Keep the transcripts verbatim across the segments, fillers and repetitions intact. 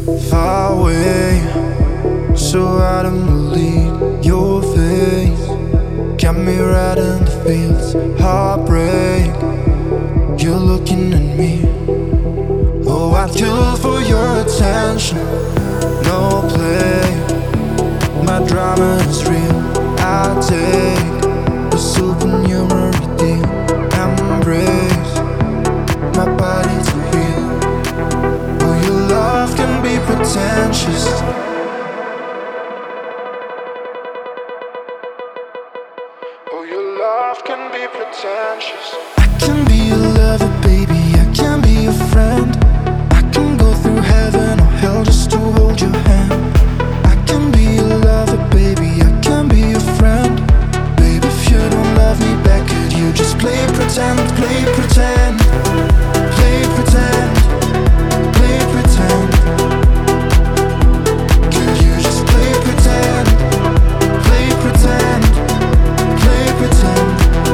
Far away, so out of my league. Your face got me right in the fields. Heartbreak, you're looking at me. Oh, I'd kill for your attention. No play, my drama is real. I take a supernumerary deal. Embrace my body to heal. Oh, your love can be pretentious. Oh, your love can be pretentious. I can be a lover, baby, I can be a friend. I can go through heaven or hell just to hold your hand. I can be a lover, baby, I can be a friend. Baby, if you don't love me back, could you just play pretend, play pretend, play pretend, play pretend. Could you just play pretend, play pretend, play pretend.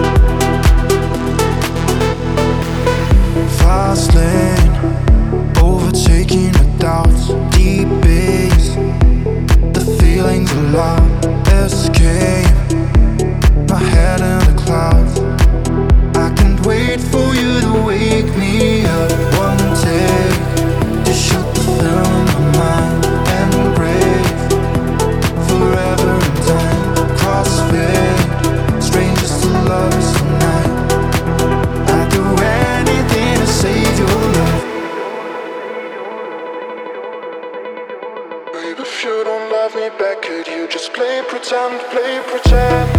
Fast lane, overtaking my doubts. Deep bass, the feeling's a lot. Escape, my head in the clouds. I can't wait for you to wake me up. One take to shoot the film in my mind and break forever in time. Crossfade, strangers to lovers tonight. I'd do anything to save your life. Baby, if you don't love me back, could you just play pretend, play pretend?